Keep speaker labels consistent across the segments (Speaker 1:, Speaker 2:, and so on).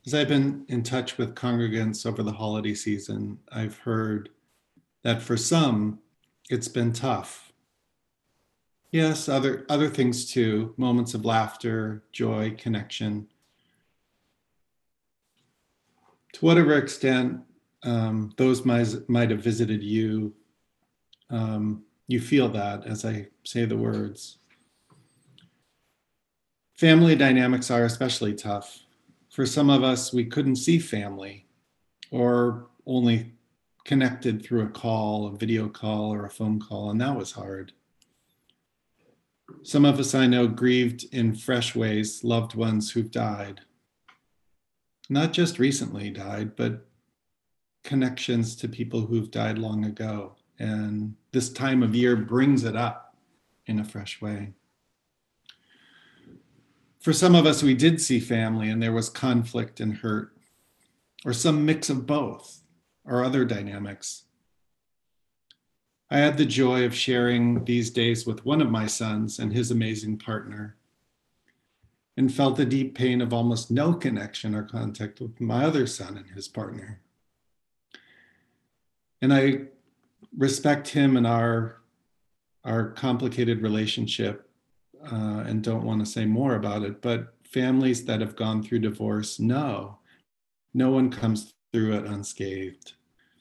Speaker 1: As I've been in touch with congregants over the holiday season, I've heard that for some, it's been tough. Yes, other things too, moments of laughter, joy, connection. To whatever extent those might have visited you, you feel that as I say the words. Family dynamics are especially tough. For some of us, we couldn't see family or only connected through a call, a video call, or a phone call, and that was hard. Some of us I know grieved in fresh ways loved ones who've died. Not just recently died, but connections to people who've died long ago. And this time of year brings it up in a fresh way. For some of us, we did see family and there was conflict and hurt, or some mix of both, or other dynamics. I had the joy of sharing these days with one of my sons and his amazing partner, and felt the deep pain of almost no connection or contact with my other son and his partner. And I respect him and our complicated relationship and don't want to say more about it, but families that have gone through divorce know no one comes through it unscathed.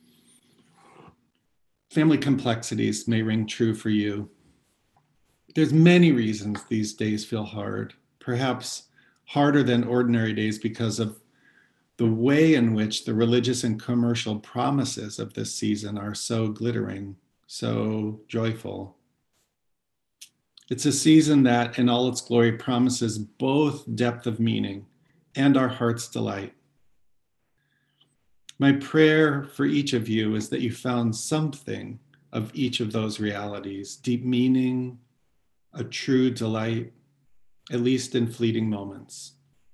Speaker 1: Family complexities may ring true for you. There's many reasons these days feel hard, perhaps harder than ordinary days because of the way in which the religious and commercial promises of this season are so glittering, so joyful. It's a season that, in all its glory, promises both depth of meaning and our heart's delight. My prayer for each of you is that you found something of each of those realities, deep meaning, a true delight, at least in fleeting moments.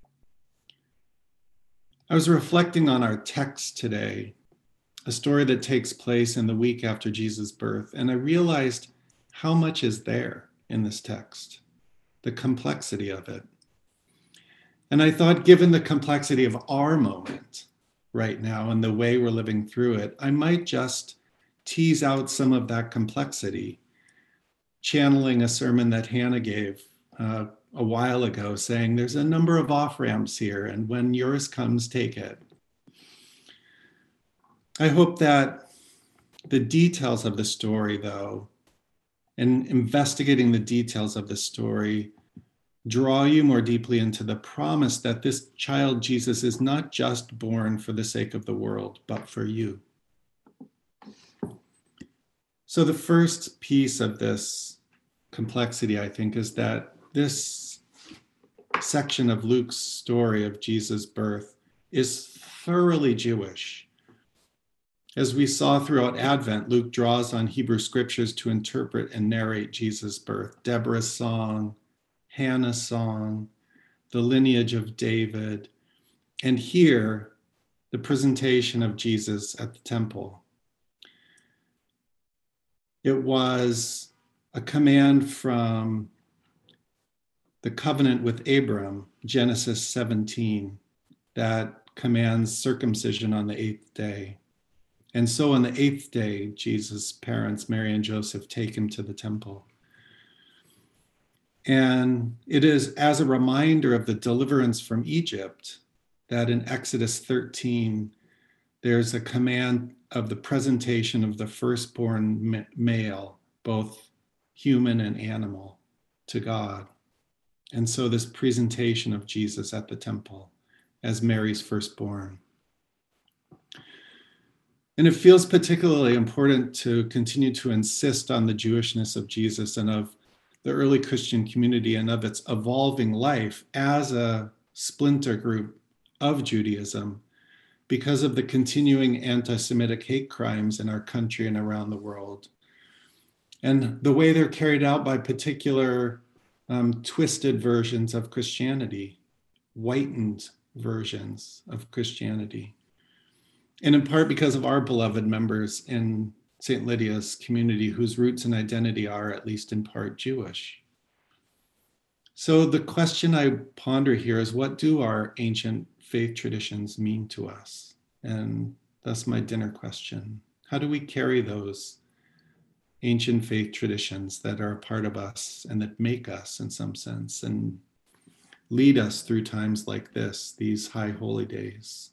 Speaker 1: I was reflecting on our text today, a story that takes place in the week after Jesus' birth, and I realized how much is there in this text, the complexity of it. And I thought, given the complexity of our moment right now and the way we're living through it, I might just tease out some of that complexity, channeling a sermon that Hannah gave a while ago, saying there's a number of off ramps here, and when yours comes, take it. I hope that the details of the story, though, and investigating the details of the story, draw you more deeply into the promise that this child Jesus is not just born for the sake of the world, but for you. So the first piece of this complexity, I think, is that this section of Luke's story of Jesus' birth is thoroughly Jewish. As we saw throughout Advent, Luke draws on Hebrew scriptures to interpret and narrate Jesus' birth. Deborah's song, Hannah's song, the lineage of David, and here, the presentation of Jesus at the temple. It was a command from the covenant with Abram, Genesis 17, that commands circumcision on the 8th day. And so on the 8th day, Jesus' parents, Mary and Joseph, take him to the temple. And it is as a reminder of the deliverance from Egypt that in Exodus 13, there's a command of the presentation of the firstborn male, both human and animal, to God. And so this presentation of Jesus at the temple as Mary's firstborn. And it feels particularly important to continue to insist on the Jewishness of Jesus and of the early Christian community and of its evolving life as a splinter group of Judaism because of the continuing anti-Semitic hate crimes in our country and around the world. And the way they're carried out by particular twisted versions of Christianity, whitened versions of Christianity. And in part because of our beloved members in St. Lydia's community whose roots and identity are at least in part Jewish. So the question I ponder here is, what do our ancient faith traditions mean to us? And that's my dinner question. How do we carry those ancient faith traditions that are a part of us and that make us in some sense and lead us through times like this, these high holy days?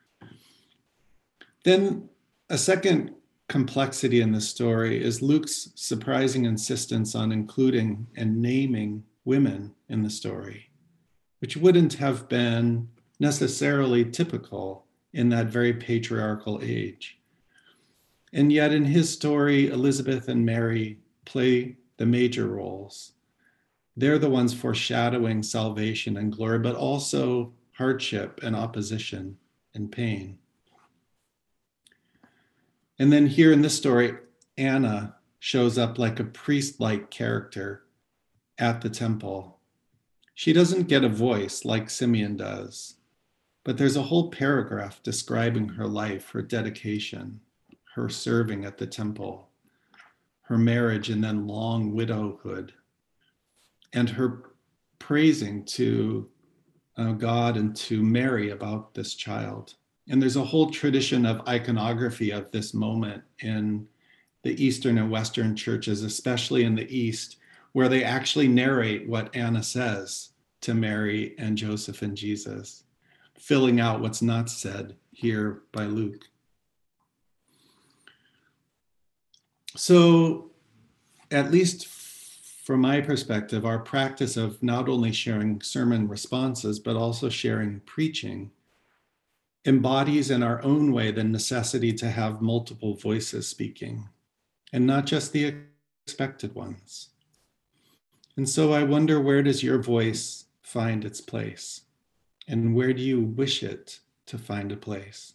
Speaker 1: Then a second complexity in the story is Luke's surprising insistence on including and naming women in the story, which wouldn't have been necessarily typical in that very patriarchal age. And yet in his story, Elizabeth and Mary play the major roles. They're the ones foreshadowing salvation and glory, but also hardship and opposition and pain. And then here in this story, Anna shows up like a priest-like character at the temple. She doesn't get a voice like Simeon does, but there's a whole paragraph describing her life, her dedication, her serving at the temple, her marriage and then long widowhood, and her praising to God and to Mary about this child. And there's a whole tradition of iconography of this moment in the Eastern and Western churches, especially in the East, where they actually narrate what Anna says to Mary and Joseph and Jesus, filling out what's not said here by Luke. So, at least from my perspective, our practice of not only sharing sermon responses, but also sharing preaching embodies in our own way the necessity to have multiple voices speaking, and not just the expected ones. And so I wonder, where does your voice find its place? And where do you wish it to find a place?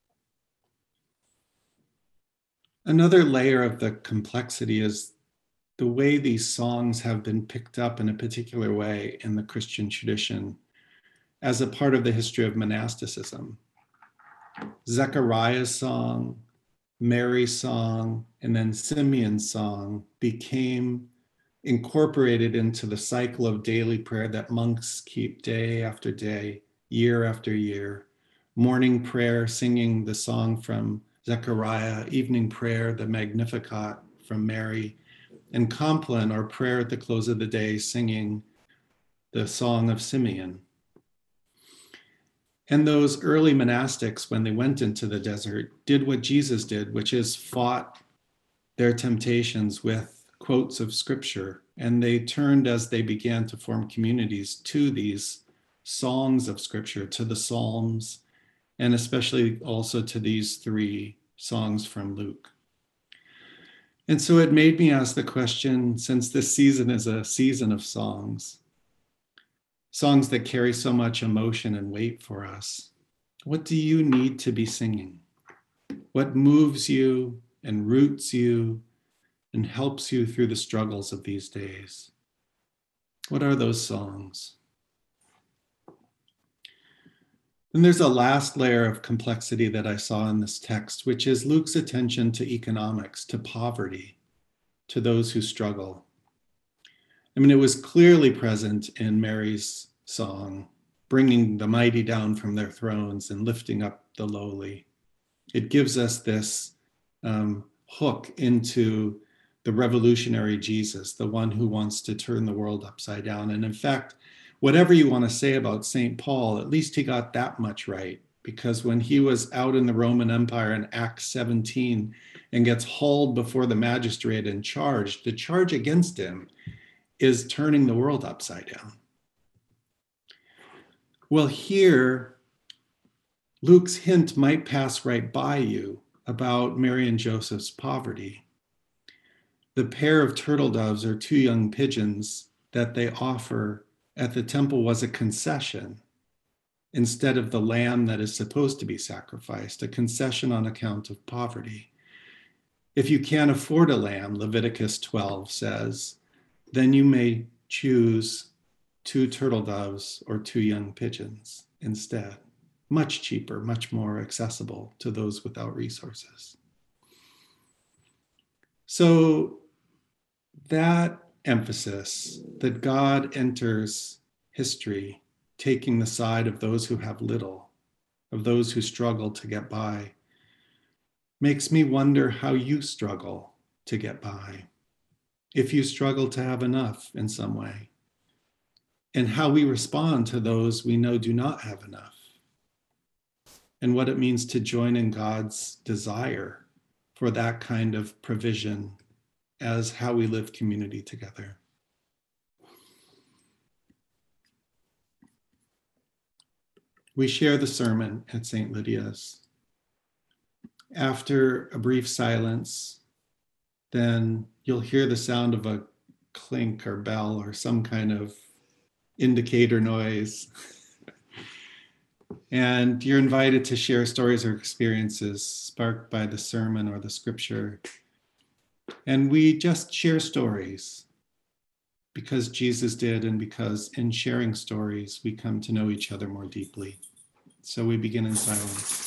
Speaker 1: Another layer of the complexity is the way these songs have been picked up in a particular way in the Christian tradition as a part of the history of monasticism. Zechariah's song, Mary's song, and then Simeon's song became incorporated into the cycle of daily prayer that monks keep day after day, year after year. Morning prayer, singing the song from Zechariah, evening prayer, the Magnificat from Mary, and Compline, or prayer at the close of the day, singing the song of Simeon. And those early monastics, when they went into the desert, did what Jesus did, which is fought their temptations with quotes of scripture. And they turned, as they began to form communities, to these songs of scripture, to the Psalms, and especially also to these three songs from Luke. And so it made me ask the question, since this season is a season of songs that carry so much emotion and weight for us, what do you need to be singing? What moves you and roots you and helps you through the struggles of these days? What are those songs? And there's a last layer of complexity that I saw in this text, which is Luke's attention to economics, to poverty, to those who struggle. I mean, it was clearly present in Mary's song, bringing the mighty down from their thrones and lifting up the lowly. It gives us this hook into the revolutionary Jesus, the one who wants to turn the world upside down. And in fact, whatever you want to say about St. Paul, at least he got that much right, because when he was out in the Roman Empire in Acts 17 and gets hauled before the magistrate and charged, the charge against him is turning the world upside down. Well, here, Luke's hint might pass right by you about Mary and Joseph's poverty. The pair of turtle doves or two young pigeons that they offer at the temple was a concession instead of the lamb that is supposed to be sacrificed, a concession on account of poverty. If you can't afford a lamb, Leviticus 12 says, then you may choose two turtle doves or two young pigeons instead. Much cheaper, much more accessible to those without resources. So that emphasis that God enters history taking the side of those who have little of those who struggle to get by makes me wonder how you struggle to get by, if you struggle to have enough in some way, and how we respond to those we know do not have enough, and what it means to join in God's desire for that kind of provision as how we live community together. We share the sermon at St. Lydia's. After a brief silence, then you'll hear the sound of a clink or bell or some kind of indicator noise. And you're invited to share stories or experiences sparked by the sermon or the scripture. And we just share stories because Jesus did, and because in sharing stories, we come to know each other more deeply. So we begin in silence.